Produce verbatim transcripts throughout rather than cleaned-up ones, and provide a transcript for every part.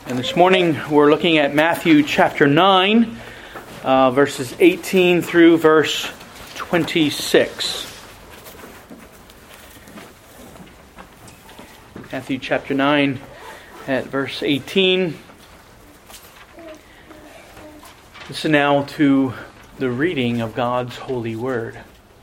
And this morning we're looking at Matthew chapter nine, uh, verses eighteen through verse twenty-six. Matthew chapter nine at verse eighteen. Listen now to the reading of God's holy word.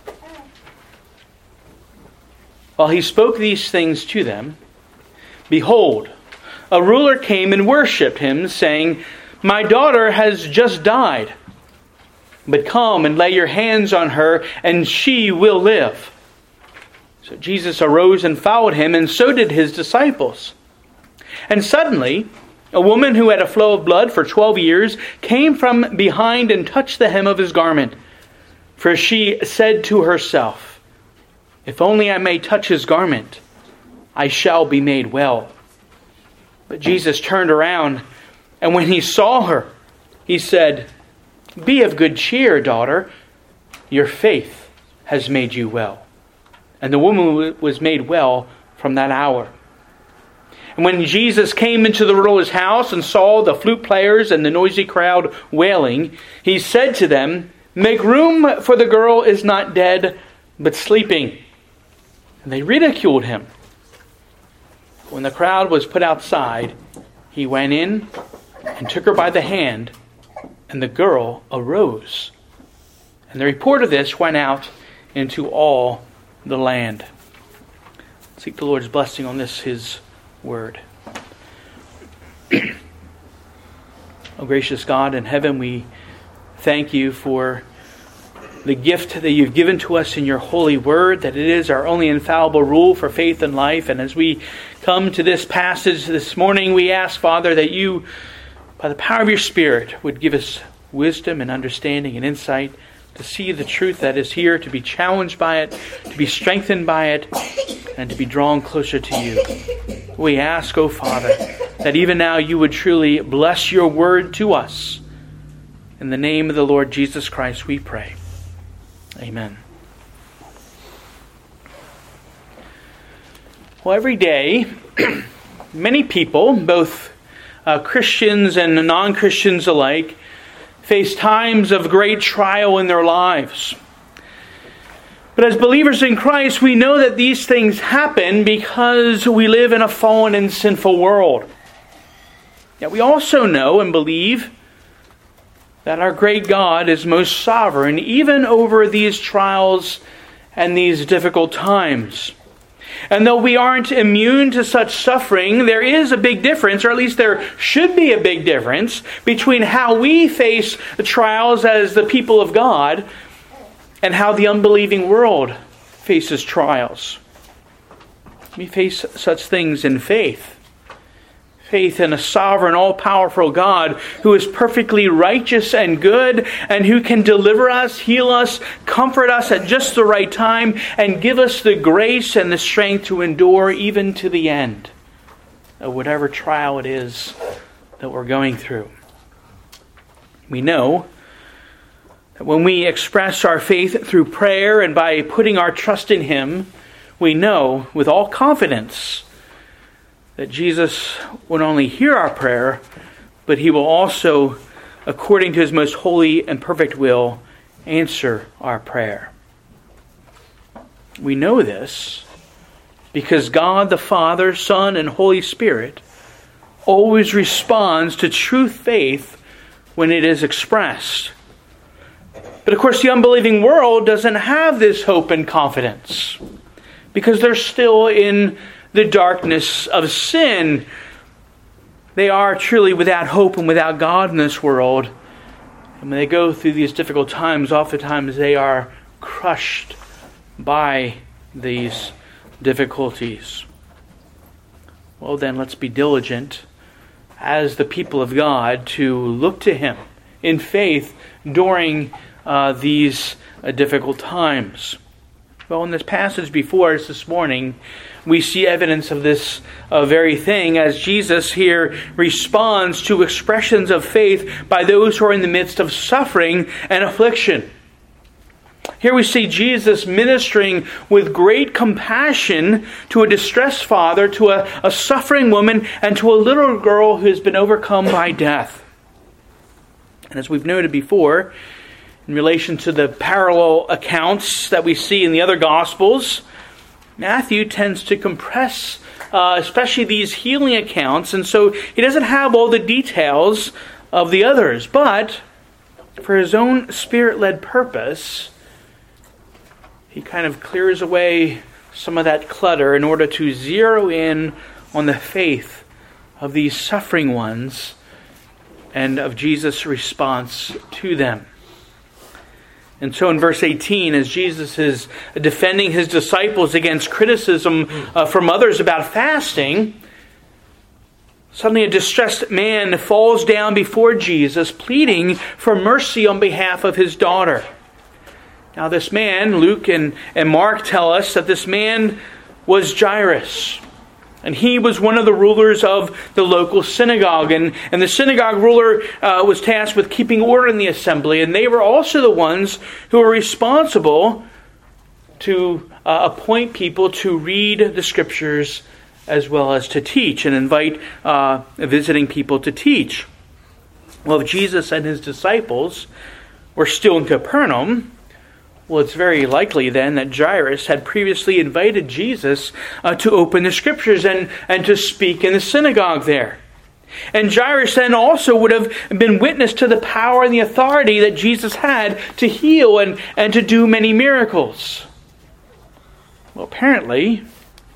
While he spoke these things to them, behold, a ruler came and worshipped him, saying, "My daughter has just died, but come and lay your hands on her, and she will live." So Jesus arose and followed him, and so did his disciples. And suddenly, a woman who had a flow of blood for twelve years came from behind and touched the hem of his garment. For she said to herself, "If only I may touch his garment, I shall be made well." But Jesus turned around, and when he saw her, he said, "Be of good cheer, daughter. Your faith has made you well." And the woman was made well from that hour. And when Jesus came into the ruler's house and saw the flute players and the noisy crowd wailing, he said to them, "Make room, for the girl is not dead, but sleeping." And they ridiculed him. When the crowd was put outside, he went in and took her by the hand, and the girl arose. And the report of this went out into all the land. Seek the Lord's blessing on this, his word. Oh, gracious God in heaven, we thank you for the gift that you've given to us in your holy word, that it is our only infallible rule for faith and life. And as we come to this passage this morning, we ask, Father, that you, by the power of your Spirit, would give us wisdom and understanding and insight to see the truth that is here, to be challenged by it, to be strengthened by it, and to be drawn closer to you. We ask, O Father, that even now you would truly bless your word to us. In the name of the Lord Jesus Christ, we pray. Amen. Well, every day, many people, both uh, Christians and non-Christians alike, face times of great trial in their lives. But as believers in Christ, we know that these things happen because we live in a fallen and sinful world. Yet we also know and believe that our great God is most sovereign, even over these trials and these difficult times. And though we aren't immune to such suffering, there is a big difference, or at least there should be a big difference, between how we face the trials as the people of God and how the unbelieving world faces trials. We face such things in faith. Faith in a sovereign, all-powerful God who is perfectly righteous and good, and who can deliver us, heal us, comfort us at just the right time, and give us the grace and the strength to endure even to the end of whatever trial it is that we're going through. We know that when we express our faith through prayer and by putting our trust in Him, we know with all confidence that Jesus won't only hear our prayer, but He will also, according to His most holy and perfect will, answer our prayer. We know this because God the Father, Son, and Holy Spirit always responds to true faith when it is expressed. But of course, the unbelieving world doesn't have this hope and confidence because they're still in the darkness of sin. They are truly without hope and without God in this world. And when they go through these difficult times, oftentimes they are crushed by these difficulties. Well then, let's be diligent as the people of God to look to Him in faith during uh, these uh, difficult times. Well, in this passage before us this morning, we see evidence of this uh, very thing as Jesus here responds to expressions of faith by those who are in the midst of suffering and affliction. Here we see Jesus ministering with great compassion to a distressed father, to a, a suffering woman, and to a little girl who has been overcome by death. And as we've noted before, in relation to the parallel accounts that we see in the other Gospels, Matthew tends to compress uh, especially these healing accounts, and so he doesn't have all the details of the others. But for his own Spirit-led purpose, he kind of clears away some of that clutter in order to zero in on the faith of these suffering ones and of Jesus' response to them. And so in verse eighteen, as Jesus is defending his disciples against criticism uh, from others about fasting, suddenly a distressed man falls down before Jesus, pleading for mercy on behalf of his daughter. Now this man, Luke and, and Mark tell us that this man was Jairus. And he was one of the rulers of the local synagogue. And, and the synagogue ruler uh, was tasked with keeping order in the assembly. And they were also the ones who were responsible to uh, appoint people to read the Scriptures as well as to teach and invite uh, visiting people to teach. Well, if Jesus and his disciples were still in Capernaum, well, it's very likely then that Jairus had previously invited Jesus uh, to open the Scriptures and, and to speak in the synagogue there. And Jairus then also would have been witness to the power and the authority that Jesus had to heal and, and to do many miracles. Well, apparently,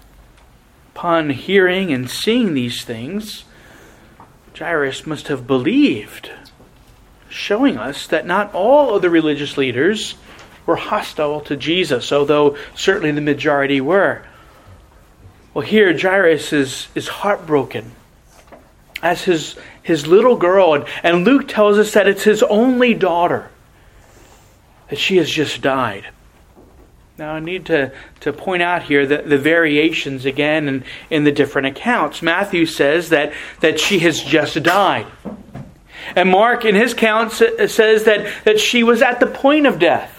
upon hearing and seeing these things, Jairus must have believed, showing us that not all of the religious leaders were hostile to Jesus, although certainly the majority were. Well, here Jairus is, is heartbroken as his, his little girl, and, and Luke tells us that it's his only daughter, that she has just died. Now I need to, to point out here that the variations again in, in the different accounts. Matthew says that, that she has just died. And Mark in his account says that, that she was at the point of death.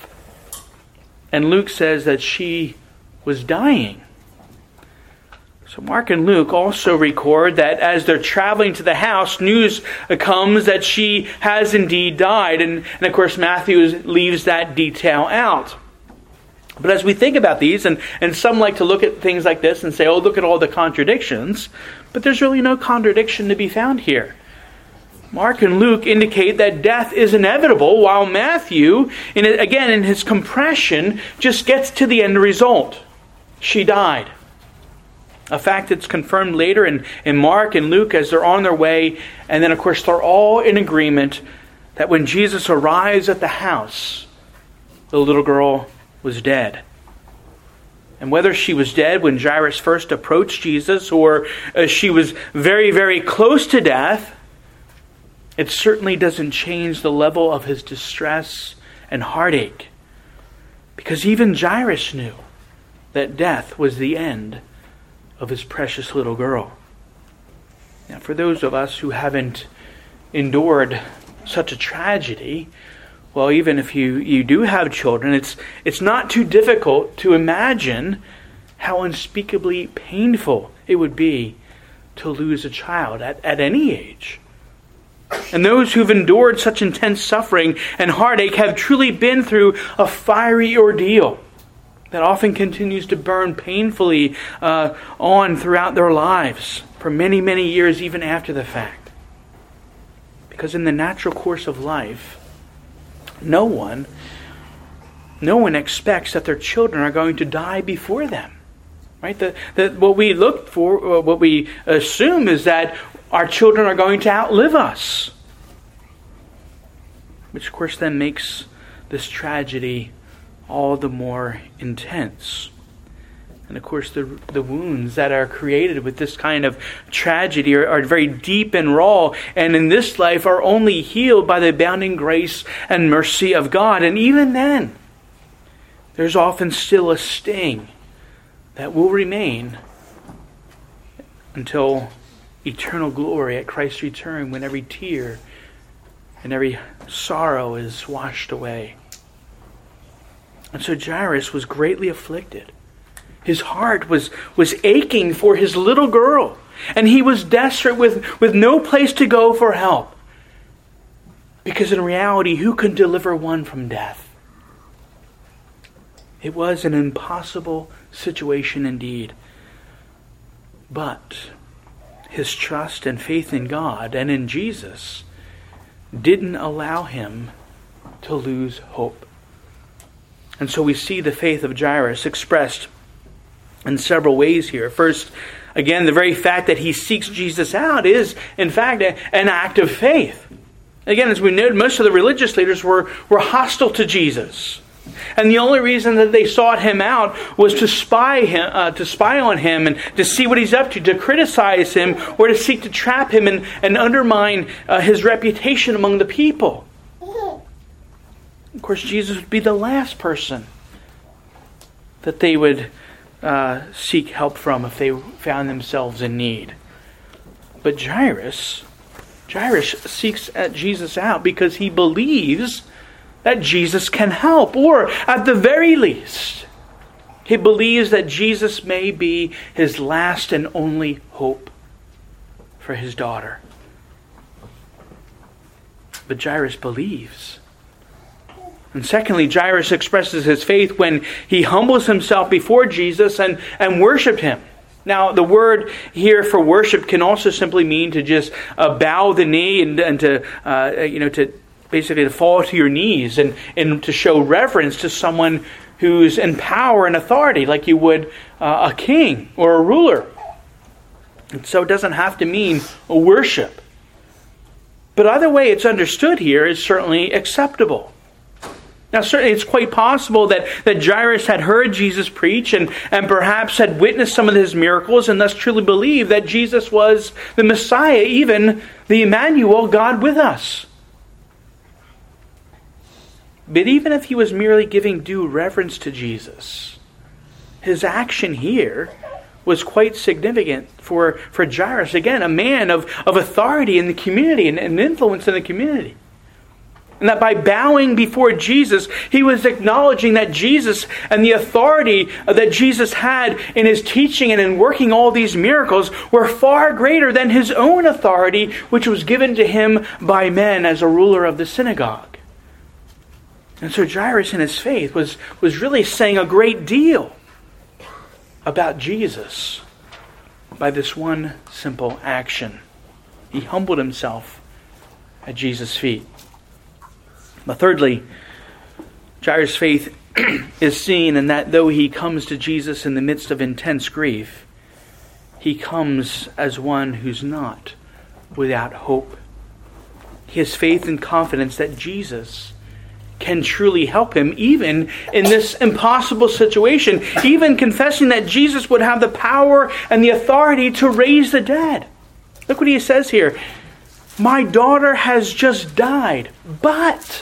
And Luke says that she was dying. So Mark and Luke also record that as they're traveling to the house, news comes that she has indeed died. And, and of course, Matthew leaves that detail out. But as we think about these, and, and some like to look at things like this and say, oh, look at all the contradictions. But there's really no contradiction to be found here. Mark and Luke indicate that death is inevitable, while Matthew, in it, again in his compression, just gets to the end result. She died. A fact that's confirmed later in, in Mark and Luke as they're on their way. And then, of course, they're all in agreement that when Jesus arrives at the house, the little girl was dead. And whether she was dead when Jairus first approached Jesus, or uh, she was very, very close to death, it certainly doesn't change the level of his distress and heartache. Because even Jairus knew that death was the end of his precious little girl. Now, for those of us who haven't endured such a tragedy, well, even if you, you do have children, it's it's not too difficult to imagine how unspeakably painful it would be to lose a child at, at any age. And those who've endured such intense suffering and heartache have truly been through a fiery ordeal that often continues to burn painfully uh, on throughout their lives for many, many years, even after the fact. Because in the natural course of life, no one, no one expects that their children are going to die before them. Right? The, the, what we look for, what we assume is that our children are going to outlive us. Which, of course, then makes this tragedy all the more intense. And, of course, the the wounds that are created with this kind of tragedy are, are very deep and raw, and in this life are only healed by the abounding grace and mercy of God. And even then, there's often still a sting that will remain until eternal glory at Christ's return, when every tear and every sorrow is washed away. And so Jairus was greatly afflicted. His heart was, was aching for his little girl. And he was desperate with, with no place to go for help. Because in reality, who could deliver one from death? It was an impossible situation indeed. But his trust and faith in God and in Jesus didn't allow him to lose hope. And so we see the faith of Jairus expressed in several ways here. First, again, the very fact that he seeks Jesus out is, in fact, a, an act of faith. Again, as we know, most of the religious leaders were, were hostile to Jesus. And the only reason that they sought him out was to spy him, uh, to spy on him and to see what he's up to, to criticize him, or to seek to trap him and, and undermine uh, his reputation among the people. Of course, Jesus would be the last person that they would uh, seek help from if they found themselves in need. But Jairus, Jairus seeks at Jesus out because he believes that Jesus can help, or at the very least, he believes that Jesus may be his last and only hope for his daughter. But Jairus believes. And secondly, Jairus expresses his faith when he humbles himself before Jesus and, and worshiped him. Now, the word here for worship can also simply mean to just uh, bow the knee and, and to, uh, you know, to basically to fall to your knees and, and to show reverence to someone who's in power and authority, like you would uh, a king or a ruler. And so it doesn't have to mean a worship. But either way it's understood here is certainly acceptable. Now, certainly it's quite possible that, that Jairus had heard Jesus preach and, and perhaps had witnessed some of his miracles and thus truly believed that Jesus was the Messiah, even the Emmanuel, God with us. But even if he was merely giving due reverence to Jesus, his action here was quite significant for, for Jairus. Again, a man of, of authority in the community and, and influence in the community. And that by bowing before Jesus, he was acknowledging that Jesus and the authority that Jesus had in his teaching and in working all these miracles were far greater than his own authority, which was given to him by men as a ruler of the synagogue. And so Jairus in his faith was, was really saying a great deal about Jesus by this one simple action. He humbled himself at Jesus' feet. But thirdly, Jairus' faith is seen in that though he comes to Jesus in the midst of intense grief, he comes as one who's not without hope. He has faith and confidence that Jesus can truly help him even in this impossible situation, even confessing that Jesus would have the power and the authority to raise the dead. Look what he says here. My daughter has just died, but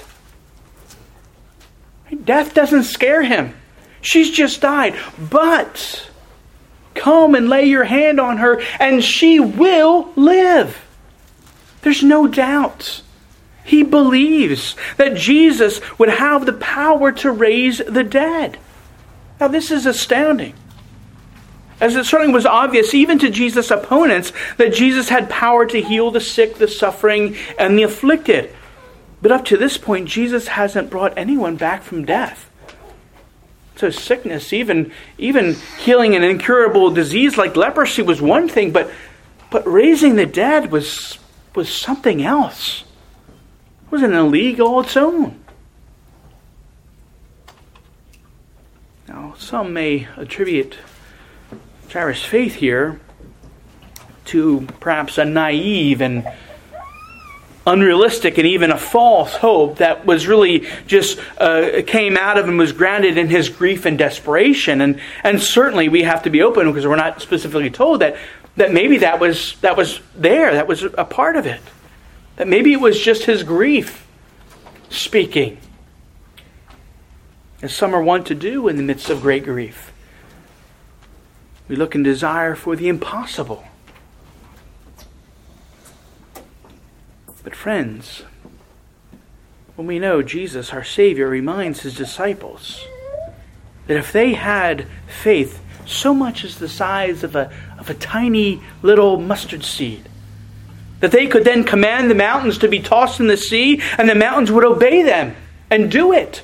death doesn't scare him. She's just died, but come and lay your hand on her and she will live. There's no doubt. He believes that Jesus would have the power to raise the dead. Now this is astounding. As it certainly was obvious even to Jesus' opponents that Jesus had power to heal the sick, the suffering, and the afflicted. But up to this point, Jesus hasn't brought anyone back from death. So sickness, even, even healing an incurable disease like leprosy was one thing, but, but raising the dead was, was something else. It was an league all its own. Now, some may attribute Jairus' faith here to perhaps a naive and unrealistic and even a false hope that was really just uh, came out of and was grounded in his grief and desperation. And and certainly we have to be open because we're not specifically told that that maybe that was that was there, that was a part of it. That maybe it was just his grief speaking, as some are wont to do in the midst of great grief. We look and desire for the impossible. But friends, when we know Jesus, our Savior, reminds his disciples that if they had faith so much as the size of a, of a tiny little mustard seed, that they could then command the mountains to be tossed in the sea, and the mountains would obey them and do it.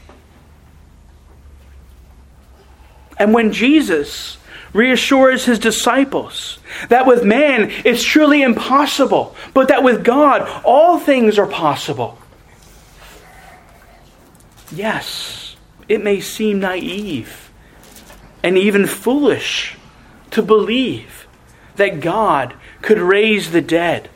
And when Jesus reassures his disciples that with man it's truly impossible, but that with God all things are possible. Yes, it may seem naive and even foolish to believe that God could raise the dead.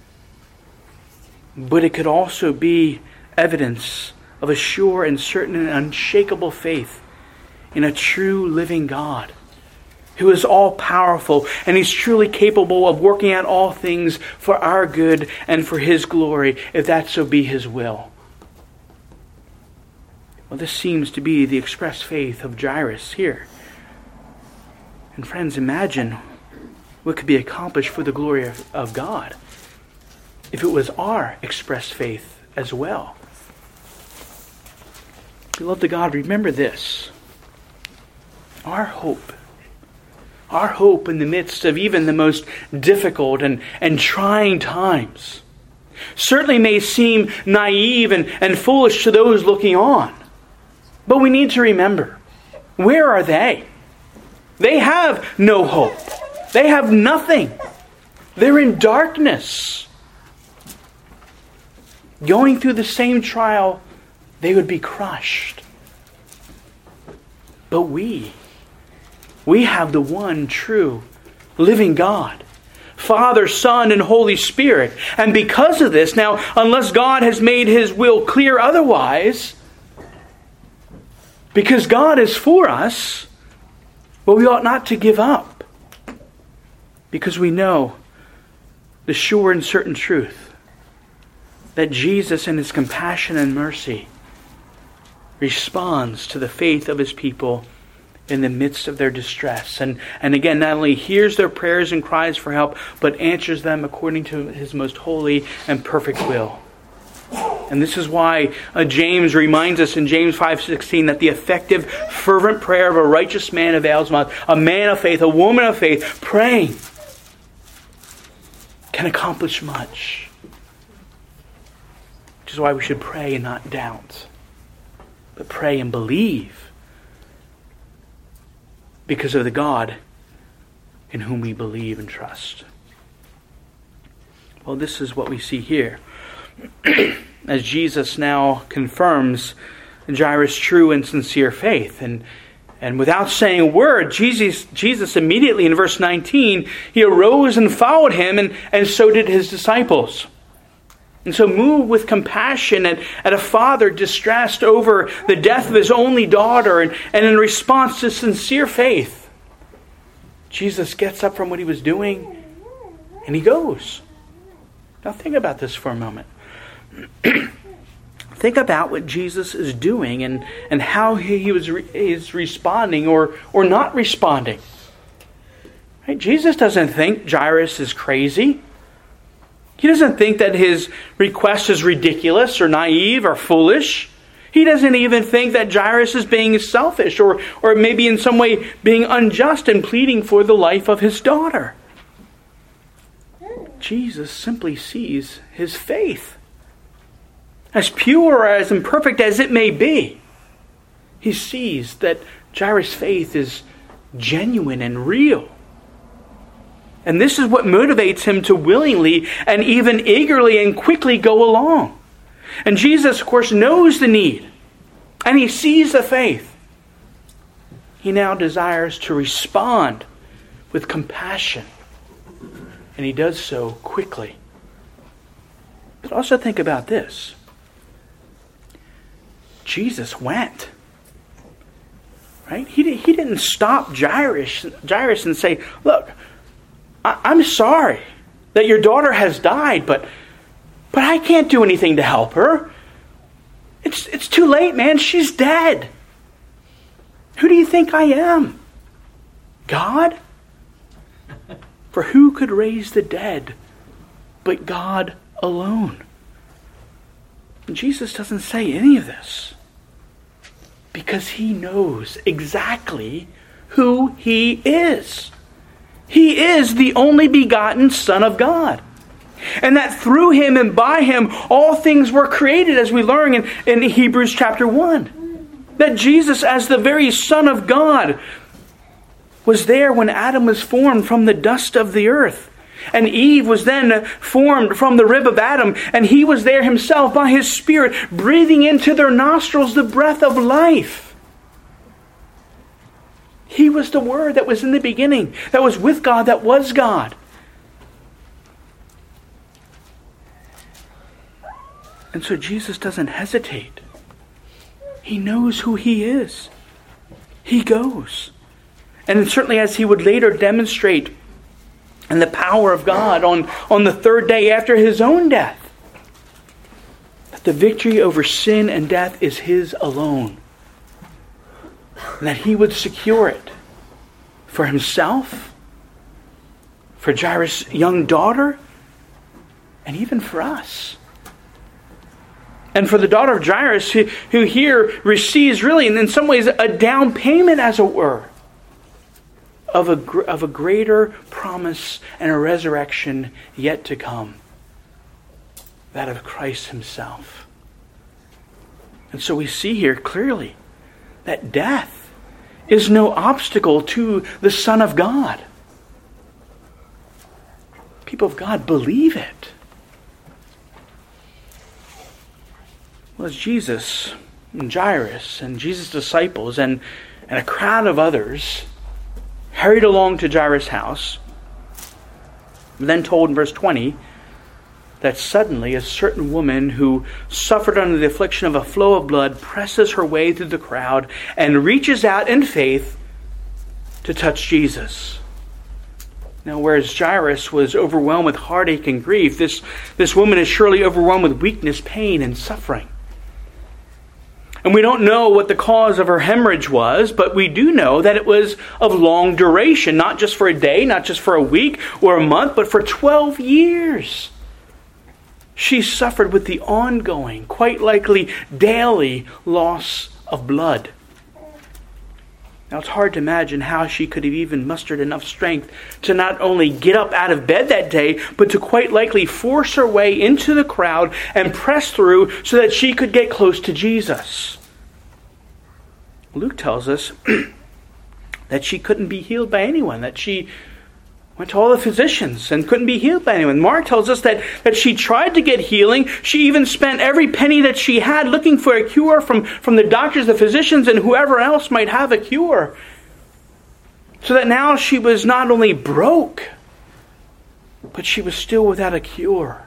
But it could also be evidence of a sure and certain and unshakable faith in a true living God who is all-powerful, and he's truly capable of working out all things for our good and for his glory, if that so be his will. Well, this seems to be the express faith of Jairus here. And friends, imagine what could be accomplished for the glory of, of God if it was our express faith as well. Beloved God, remember this. Our hope, our hope in the midst of even the most difficult and, and trying times certainly may seem naive and, and foolish to those looking on. But we need to remember, where are they? They have no hope. They have nothing. They're in darkness. Going through the same trial, they would be crushed. But we, we have the one true living God, Father, Son, and Holy Spirit. And because of this, now, unless God has made his will clear otherwise, because God is for us, well, we ought not to give up. Because we know the sure and certain truth that Jesus in his compassion and mercy responds to the faith of his people in the midst of their distress. And, and again, not only hears their prayers and cries for help, but answers them according to his most holy and perfect will. And this is why uh, James reminds us in James five sixteen that the effective, fervent prayer of a righteous man avails much. A man of faith, a woman of faith, praying can accomplish much. Which is why we should pray and not doubt, but pray and believe, because of the God in whom we believe and trust. Well, this is what we see here. As Jesus now confirms Jairus' true and sincere faith. And, and without saying a word, Jesus, Jesus immediately in verse nineteen, he arose and followed him, and, and so did his disciples. And so moved with compassion at, at a father distressed over the death of his only daughter, and, and in response to sincere faith, Jesus gets up from what he was doing and he goes. Now think about this for a moment. Think about what Jesus is doing and, and how he, he was re, is responding or, or not responding. Right? Jesus doesn't think Jairus is crazy. He doesn't think that his request is ridiculous or naive or foolish. He doesn't even think that Jairus is being selfish or, or maybe in some way being unjust and pleading for the life of his daughter. Jesus simply sees his faith. As pure or as imperfect as it may be, he sees that Jairus' faith is genuine and real. And this is what motivates him to willingly and even eagerly and quickly go along. And Jesus, of course, knows the need. And he sees the faith. He now desires to respond with compassion. And he does so quickly. But also think about this. Jesus went. Right? He, he didn't stop Jairus, Jairus and say, look, I, I'm sorry that your daughter has died, but but I can't do anything to help her. It's, it's too late, man. She's dead. Who do you think I am? God? For who could raise the dead but God alone? And Jesus doesn't say any of this. Because he knows exactly who he is. He is the only begotten Son of God. And that through him and by him, all things were created, as we learn in, in Hebrews chapter one. That Jesus, as the very Son of God, was there when Adam was formed from the dust of the earth. And Eve was then formed from the rib of Adam. And he was there himself by his Spirit, breathing into their nostrils the breath of life. He was the Word that was in the beginning, that was with God, that was God. And so Jesus doesn't hesitate. He knows who he is. He goes. And certainly, as he would later demonstrate in the power of God on, on the third day after his own death, that the victory over sin and death is his alone. And that he would secure it for himself, for Jairus' young daughter, and even for us. And for the daughter of Jairus, who, who here receives really, and in some ways, a down payment, as it were, of a, of a greater promise and a resurrection yet to come. That of Christ himself. And so we see here clearly that death is no obstacle to the Son of God. People of God, believe it. Well, as Jesus and Jairus and Jesus' disciples and, and a crowd of others hurried along to Jairus' house, we're then told in verse twenty that suddenly a certain woman who suffered under the affliction of a flow of blood presses her way through the crowd and reaches out in faith to touch Jesus. Now, whereas Jairus was overwhelmed with heartache and grief, this, this woman is surely overwhelmed with weakness, pain, and suffering. And we don't know what the cause of her hemorrhage was, but we do know that it was of long duration, not just for a day, not just for a week or a month, but for twelve years. She suffered with the ongoing, quite likely daily, loss of blood. Now, it's hard to imagine how she could have even mustered enough strength to not only get up out of bed that day, but to quite likely force her way into the crowd and press through so that she could get close to Jesus. Luke tells us that she couldn't be healed by anyone, that she went to all the physicians and couldn't be healed by anyone. Mark tells us that, that she tried to get healing. She even spent every penny that she had looking for a cure from, from the doctors, the physicians, and whoever else might have a cure. So that now she was not only broke, but she was still without a cure.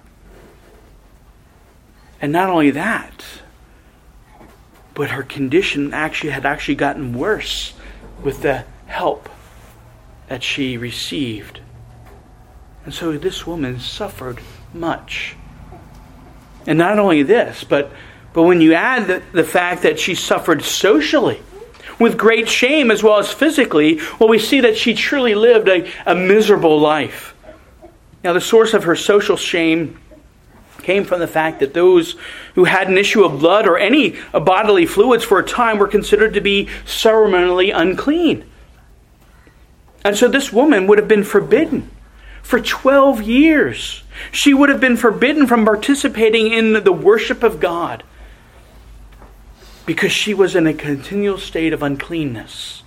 And not only that, but her condition actually had actually gotten worse with the help that she received. And so this woman suffered much. And not only this, but, but when you add the, the fact that she suffered socially, with great shame as well as physically, well, we see that she truly lived a, a miserable life. Now, the source of her social shame came from the fact that those who had an issue of blood or any bodily fluids for a time were considered to be ceremonially unclean. And so this woman would have been forbidden for twelve years. She would have been forbidden from participating in the worship of God because she was in a continual state of uncleanness.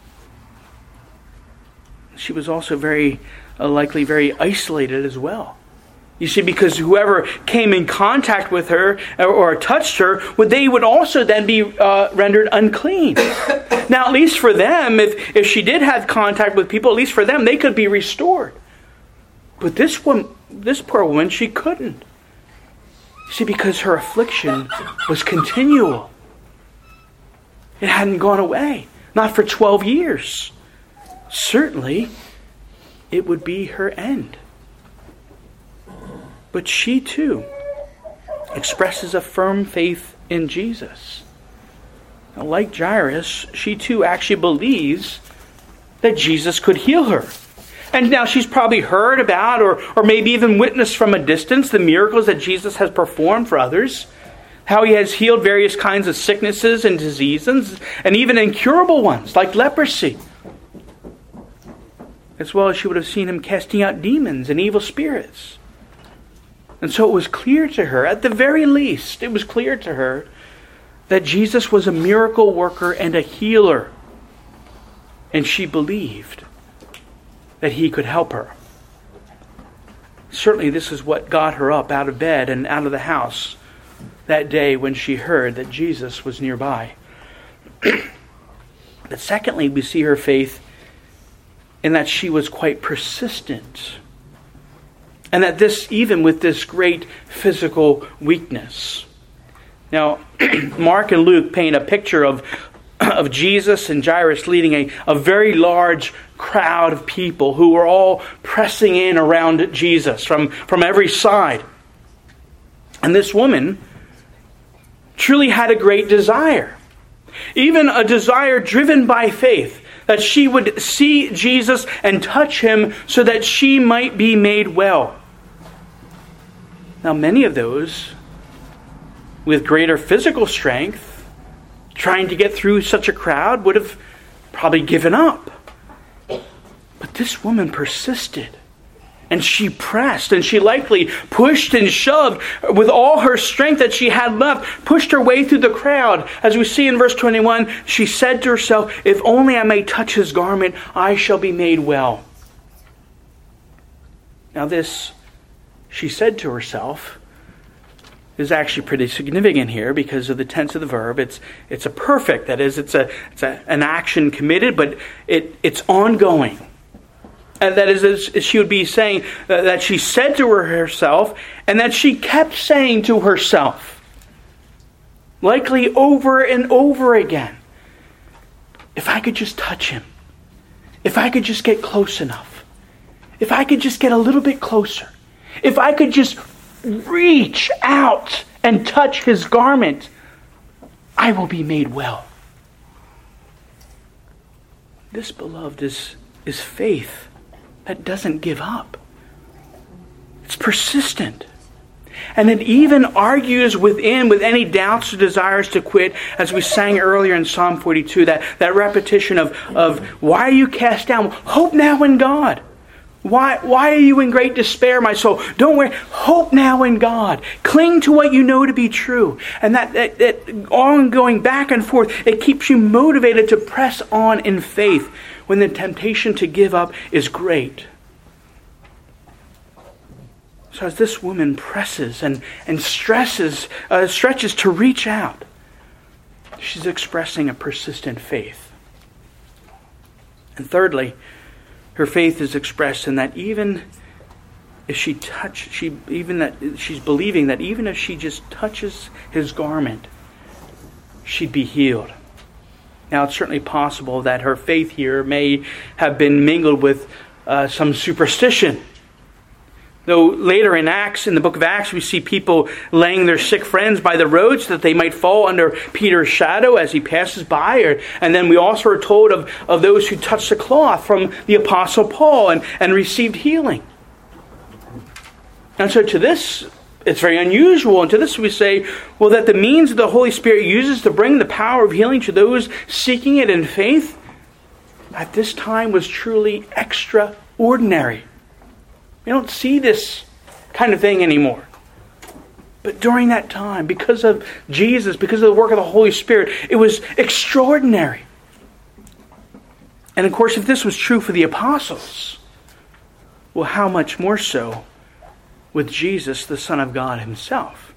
She was also very uh, likely very isolated as well. You see, because whoever came in contact with her or, or touched her, would they would also then be uh, rendered unclean. Now, at least for them, if, if she did have contact with people, at least for them, they could be restored. But this woman, this poor woman, she couldn't. You see, because her affliction was continual. It hadn't gone away. Not for twelve years. Certainly, it would be her end. But she too expresses a firm faith in Jesus. Now, like Jairus, she too actually believes that Jesus could heal her. And now she's probably heard about or, or maybe even witnessed from a distance the miracles that Jesus has performed for others. how he has healed various kinds of sicknesses and diseases, and even incurable ones like leprosy. As well as she would have seen him casting out demons and evil spirits. And so it was clear to her, at the very least, it was clear to her that Jesus was a miracle worker and a healer. And she believed that he could help her. Certainly this is what got her up out of bed and out of the house that day when she heard that Jesus was nearby. But secondly, we see her faith in that she was quite persistent. And that this, even with this great physical weakness. Now, Mark and Luke paint a picture of, of Jesus and Jairus leading a, a very large crowd of people who were all pressing in around Jesus from, from every side. And this woman truly had a great desire. Even a desire driven by faith. That she would see Jesus and touch him so that she might be made well. Now, many of those with greater physical strength, trying to get through such a crowd, would have probably given up. But this woman persisted. And she pressed, and she likely pushed and shoved with all her strength that she had left, pushed her way through the crowd. As we see in verse twenty-one, she said to herself, "If only I may touch his garment, I shall be made well." Now this, she said to herself, is actually pretty significant here because of the tense of the verb. It's it's a perfect, that is, it's a it's a, an action committed, but it it's ongoing. And that is, as she would be saying, uh, that she said to her herself, and that she kept saying to herself, likely over and over again, if I could just touch him, if I could just get close enough, if I could just get a little bit closer, if I could just reach out and touch his garment, I will be made well. This, beloved, is, is faith that doesn't give up. It's persistent. And it even argues within with any doubts or desires to quit, as we sang earlier in Psalm forty-two, that, that repetition of, of why are you cast down? Hope now in God. Why, why are you in great despair, my soul? Don't worry. Hope now in God. Cling to what you know to be true. And that, that, that ongoing back and forth, it keeps you motivated to press on in faith when the temptation to give up is great. So as this woman presses and, and stresses, uh, stretches to reach out, she's expressing a persistent faith. And thirdly, her faith is expressed in that even if she touch, she even that she's believing that even if she just touches his garment, she'd be healed. Now, it's certainly possible that her faith here may have been mingled with uh, some superstition. Though later in Acts, in the book of Acts, we see people laying their sick friends by the road so that they might fall under Peter's shadow as he passes by. Or, and then we also are told of, of those who touched the cloth from the Apostle Paul and, and received healing. And so to this, it's very unusual. And to this we say, well, that the means the Holy Spirit uses to bring the power of healing to those seeking it in faith, at this time was truly extraordinary. We don't see this kind of thing anymore. But during that time, because of Jesus, because of the work of the Holy Spirit, it was extraordinary. And of course, if this was true for the apostles, well, how much more so with Jesus, the Son of God himself?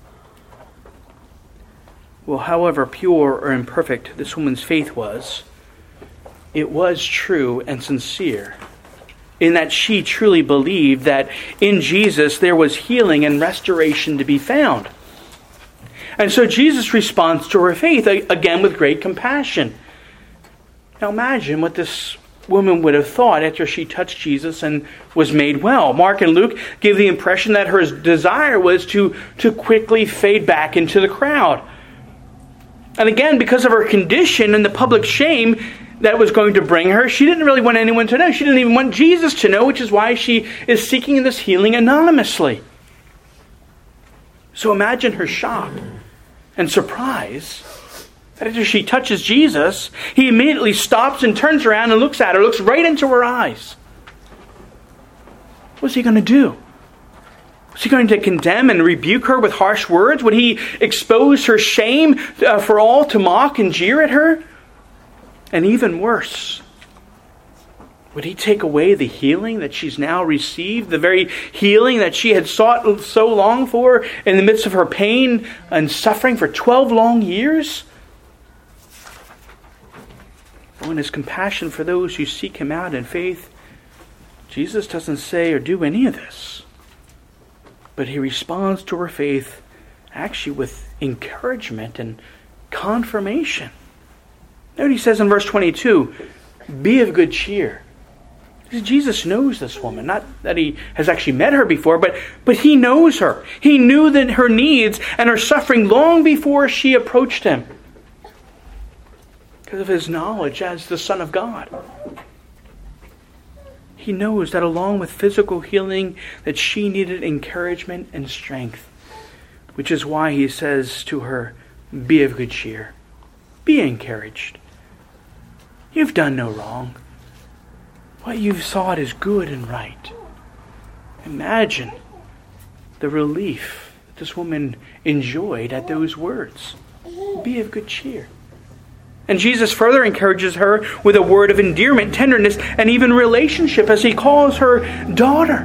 Well, however pure or imperfect this woman's faith was, it was true and sincere, in that she truly believed that in Jesus there was healing and restoration to be found. And so Jesus responds to her faith, again with great compassion. Now imagine what this woman would have thought after she touched Jesus and was made well. Mark and Luke give the impression that her desire was to, to quickly fade back into the crowd. And again, because of her condition and the public shame that was going to bring her, she didn't really want anyone to know. She didn't even want Jesus to know, which is why she is seeking this healing anonymously. So imagine her shock and surprise that after she touches Jesus, he immediately stops and turns around and looks at her, looks right into her eyes. What's he going to do? Was he going to condemn and rebuke her with harsh words? Would he expose her shame uh, for all to mock and jeer at her? And even worse, would he take away the healing that she's now received, the very healing that she had sought so long for in the midst of her pain and suffering for twelve long years? Oh, in his compassion for those who seek him out in faith, Jesus doesn't say or do any of this. But he responds to her faith actually with encouragement and confirmation. Note he says in verse twenty-two, be of good cheer. Jesus knows this woman. Not that he has actually met her before, but, but he knows her. He knew that her needs and her suffering long before she approached him, because of his knowledge as the Son of God. He knows that along with physical healing, that she needed encouragement and strength, which is why he says to her, be of good cheer. Be encouraged. You've done no wrong. What you've sought is good and right. Imagine the relief that this woman enjoyed at those words. Be of good cheer. And Jesus further encourages her with a word of endearment, tenderness, and even relationship as he calls her daughter.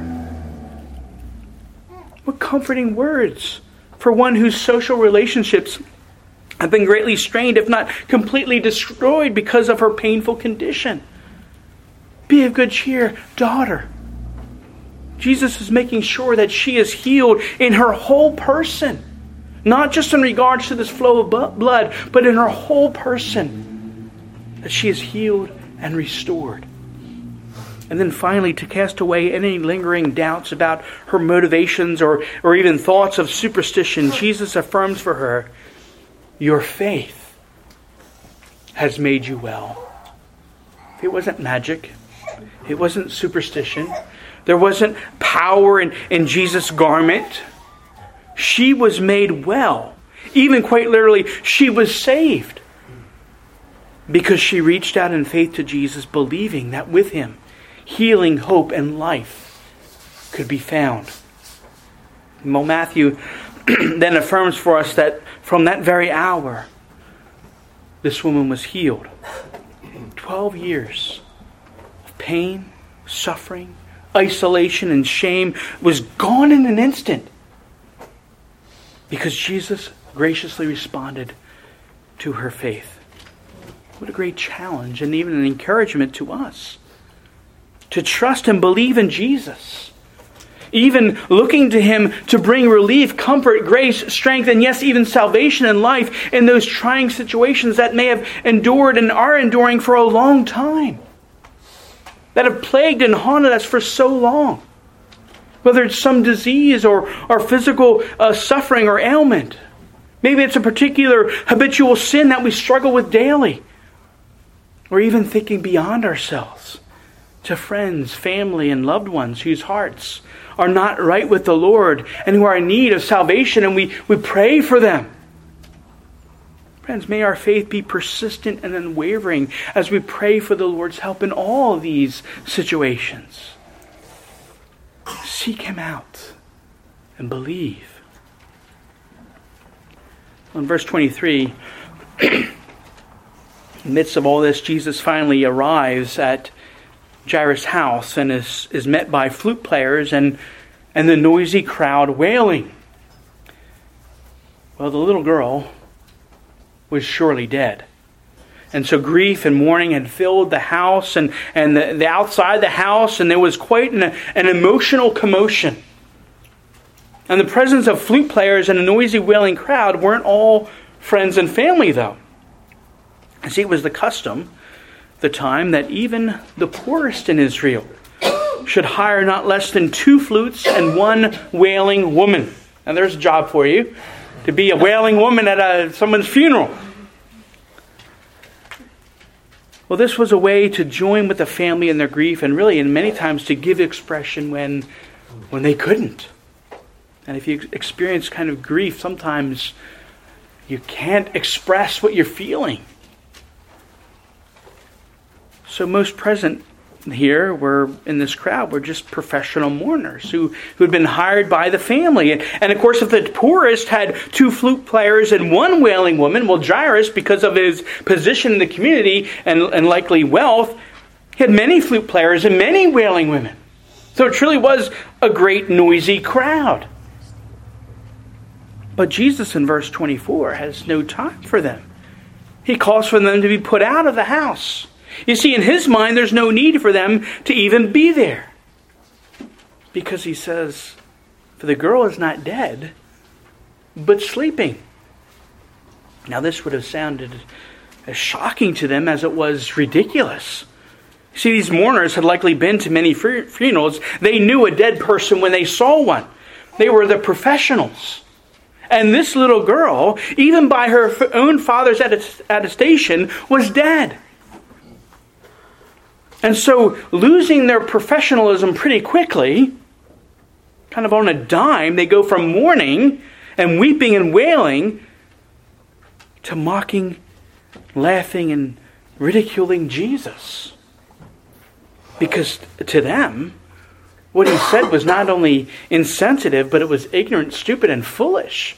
What comforting words for one whose social relationships have been greatly strained, if not completely destroyed, because of her painful condition. Be of good cheer, daughter. Jesus is making sure that she is healed in her whole person. Not just in regards to this flow of blood, but in her whole person. That she is healed and restored. And then finally, to cast away any lingering doubts about her motivations or, or even thoughts of superstition, Jesus affirms for her, your faith has made you well. It wasn't magic. It wasn't superstition. There wasn't power in, in Jesus' garment. She was made well. Even quite literally, she was saved. Because she reached out in faith to Jesus, believing that with him, healing, hope, and life could be found. Well, Matthew then affirms for us that from that very hour, this woman was healed. Twelve years of pain, suffering, isolation, and shame was gone in an instant. Because Jesus graciously responded to her faith. What a great challenge and even an encouragement to us. To trust and believe in Jesus. Even looking to him to bring relief, comfort, grace, strength, and yes, even salvation in life in those trying situations that may have endured and are enduring for a long time. That have plagued and haunted us for so long. Whether it's some disease or, or physical uh, suffering or ailment. Maybe it's a particular habitual sin that we struggle with daily. Or even thinking beyond ourselves to friends, family, and loved ones whose hearts are not right with the Lord and who are in need of salvation, and we, we pray for them. Friends, may our faith be persistent and unwavering as we pray for the Lord's help in all these situations. Seek him out and believe. In verse twenty-three, in the midst of all this, Jesus finally arrives at Jairus' house and is, is met by flute players and, and the noisy crowd wailing. Well, the little girl was surely dead. And so grief and mourning had filled the house and, and the, the outside the house, and there was quite an, an emotional commotion. And the presence of flute players and a noisy wailing crowd weren't all friends and family, though. See, it was the custom, the time, that even the poorest in Israel should hire not less than two flutes and one wailing woman. And there's a job for you, to be a wailing woman at a, someone's funeral. Well, this was a way to join with the family in their grief, and really, and many times, to give expression when, when they couldn't. And if you experience kind of grief, sometimes You can't express what you're feeling. So most present here were in this crowd were just professional mourners who, who had been hired by the family. And, and of course, if the poorest had two flute players and one wailing woman, well, Jairus, because of his position in the community and, and likely wealth, he had many flute players and many wailing women. So it truly was a great noisy crowd. But Jesus in verse twenty-four has no time for them. He calls for them to be put out of the house. You see, in his mind, there's no need for them to even be there. Because he says, for the girl is not dead, but sleeping. Now this would have sounded as shocking to them as it was ridiculous. See, these mourners had likely been to many funerals. They knew a dead person when they saw one. They were the professionals. And this little girl, even by her own father's attestation, was dead. And so, losing their professionalism pretty quickly, kind of on a dime, they go from mourning and weeping and wailing to mocking, laughing, and ridiculing Jesus. Because to them, what he said was not only insensitive, but it was ignorant, stupid, and foolish.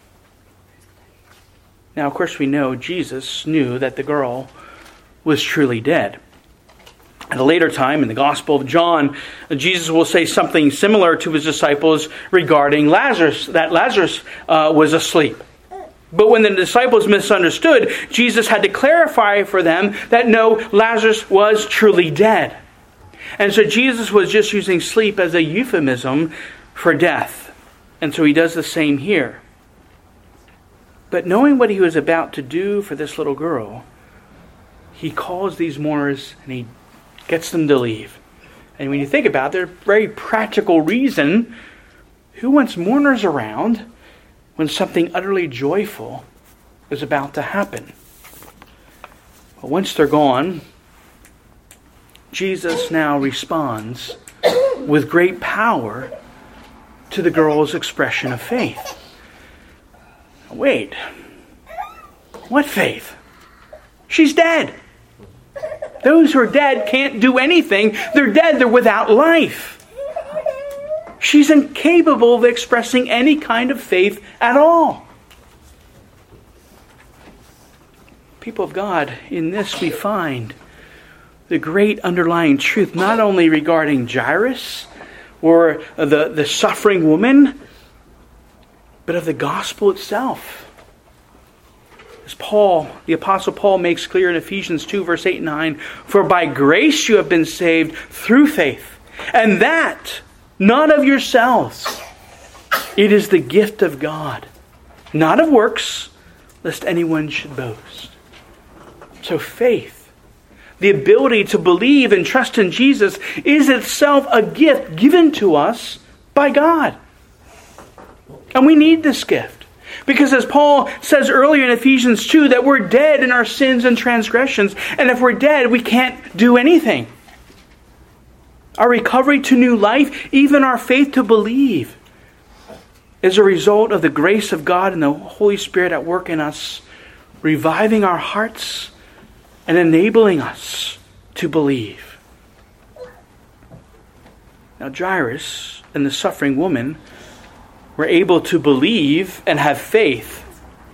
Now, of course, we know Jesus knew that the girl was truly dead. At a later time in the Gospel of John, Jesus will say something similar to his disciples regarding Lazarus, that Lazarus uh, was asleep. But when the disciples misunderstood, Jesus had to clarify for them that no, Lazarus was truly dead. And so Jesus was just using sleep as a euphemism for death. And so he does the same here. But knowing what he was about to do for this little girl, he calls these mourners and he gets them to leave. And when you think about it, there's a very practical reason. Who wants mourners around when something utterly joyful is about to happen? But once they're gone, Jesus now responds with great power to the girl's expression of faith. Wait, what faith? She's dead. Those who are dead can't do anything. They're dead. They're without life. She's incapable of expressing any kind of faith at all. People of God, in this we find the great underlying truth, not only regarding Jairus or the, the suffering woman, but of the gospel itself. As Paul, the Apostle Paul makes clear in Ephesians two, verse eight and nine, for by grace you have been saved through faith, and that not of yourselves. It is the gift of God, not of works, lest anyone should boast. So faith, the ability to believe and trust in Jesus, is itself a gift given to us by God. And we need this gift. Because as Paul says earlier in Ephesians two, that we're dead in our sins and transgressions. And if we're dead, we can't do anything. Our recovery to new life, even our faith to believe, is a result of the grace of God and the Holy Spirit at work in us, reviving our hearts and enabling us to believe. Now Jairus and the suffering woman were able to believe and have faith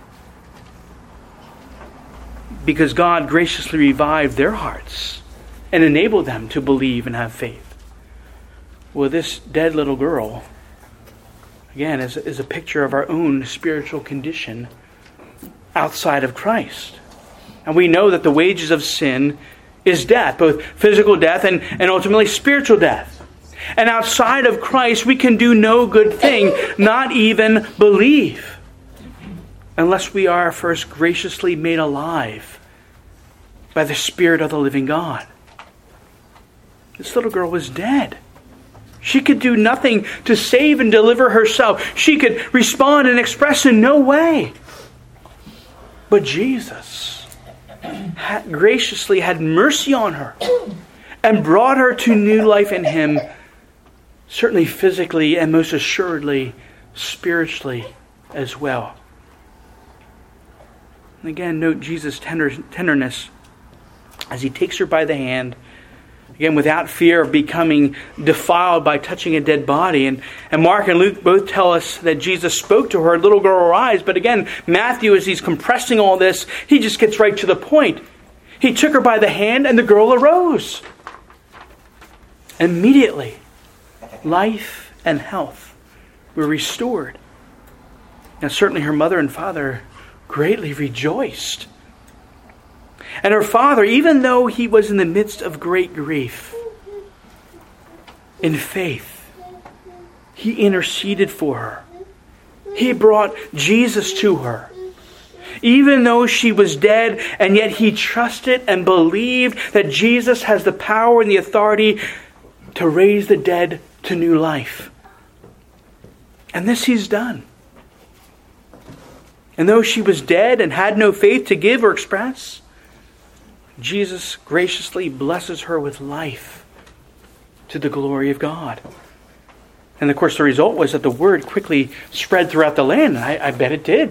because God graciously revived their hearts and enabled them to believe and have faith. Well, this dead little girl, again, is, is a picture of our own spiritual condition outside of Christ. And we know that the wages of sin is death, both physical death and, and ultimately spiritual death. And outside of Christ, we can do no good thing, not even believe, unless we are first graciously made alive by the Spirit of the living God. This little girl was dead. She could do nothing to save and deliver herself. She could respond and express in no way. But Jesus had graciously had mercy on her and brought her to new life in Him, certainly physically and most assuredly spiritually as well. And again, note Jesus' tender, tenderness as he takes her by the hand, again, without fear of becoming defiled by touching a dead body. And, and Mark and Luke both tell us that Jesus spoke to her, little girl, arise. But again, Matthew, as he's compressing all this, he just gets right to the point. He took her by the hand and the girl arose. Immediately, life and health were restored. Now, certainly her mother and father greatly rejoiced. And her father, even though he was in the midst of great grief, in faith, he interceded for her. He brought Jesus to her. Even though she was dead, and yet he trusted and believed that Jesus has the power and the authority to raise the dead to new life. And this he's done. And though she was dead and had no faith to give or express, Jesus graciously blesses her with life to the glory of God. And of course the result was that the word quickly spread throughout the land. I, I bet it did.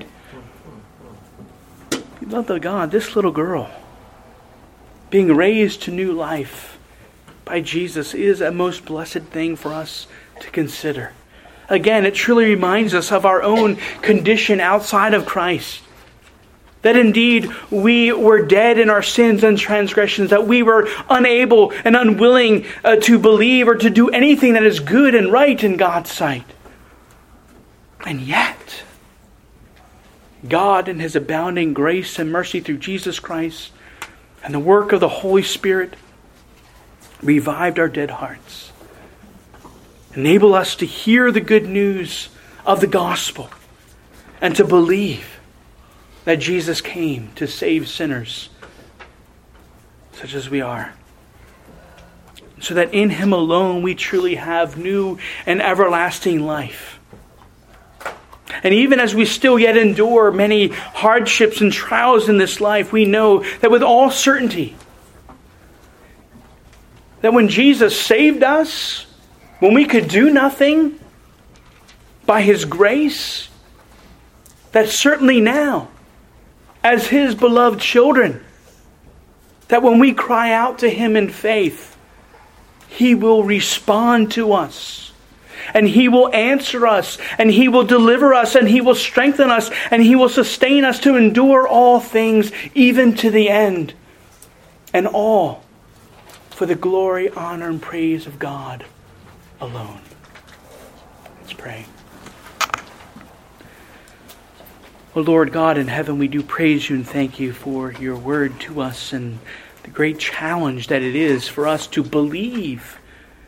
Beloved of God, this little girl being raised to new life by Jesus is a most blessed thing for us to consider. Again, it truly reminds us of our own condition outside of Christ. That indeed we were dead in our sins and transgressions, that we were unable and unwilling uh, to believe or to do anything that is good and right in God's sight. And yet, God in His abounding grace and mercy through Jesus Christ and the work of the Holy Spirit revived our dead hearts. Enable us to hear the good news of the gospel and to believe that Jesus came to save sinners such as we are. So that in Him alone we truly have new and everlasting life. And even as we still yet endure many hardships and trials in this life, we know that with all certainty, that when Jesus saved us, when we could do nothing, by His grace, that certainly now, as His beloved children, that when we cry out to Him in faith, He will respond to us. And He will answer us. And He will deliver us. And He will strengthen us. And He will sustain us to endure all things, even to the end. And all for the glory, honor, and praise of God alone. Let's pray. Oh Lord God in heaven, we do praise You and thank You for Your word to us and the great challenge that it is for us to believe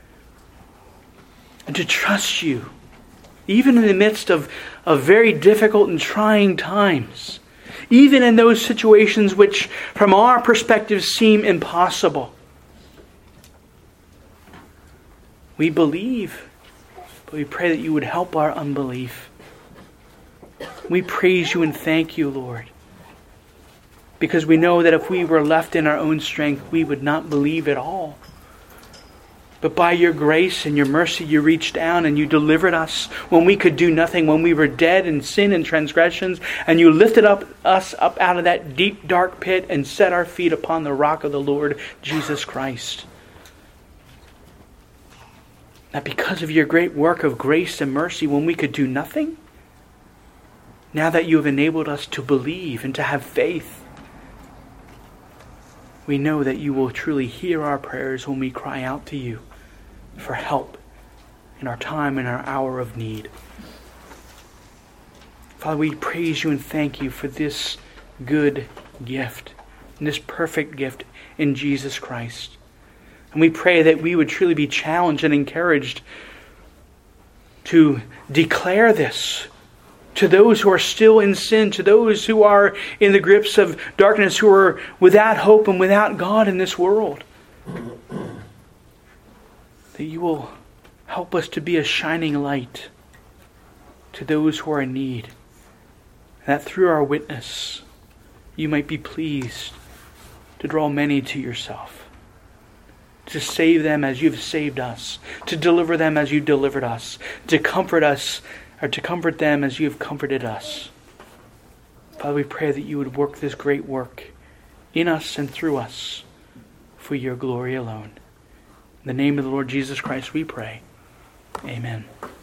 and to trust You, even in the midst of, of very difficult and trying times, even in those situations which from our perspective seem impossible. We believe, but we pray that You would help our unbelief. We praise You and thank You, Lord, because we know that if we were left in our own strength, we would not believe at all. But by Your grace and Your mercy, You reached down and You delivered us when we could do nothing, when we were dead in sin and transgressions, and You lifted up us up out of that deep, dark pit and set our feet upon the rock of the Lord Jesus Christ. That because of Your great work of grace and mercy, when we could do nothing, now that You have enabled us to believe and to have faith, we know that You will truly hear our prayers when we cry out to You for help in our time and our hour of need. Father, we praise You and thank You for this good gift, and this perfect gift in Jesus Christ. And we pray that we would truly be challenged and encouraged to declare this to those who are still in sin, to those who are in the grips of darkness, who are without hope and without God in this world. That You will help us to be a shining light to those who are in need. That through our witness, You might be pleased to draw many to Yourself. To save them as You've saved us. To deliver them as You delivered us. To comfort us, or to comfort them as You have comforted us. Father, we pray that you would work this great work in us and through us for your glory alone. In the name of the Lord Jesus Christ we pray. Amen.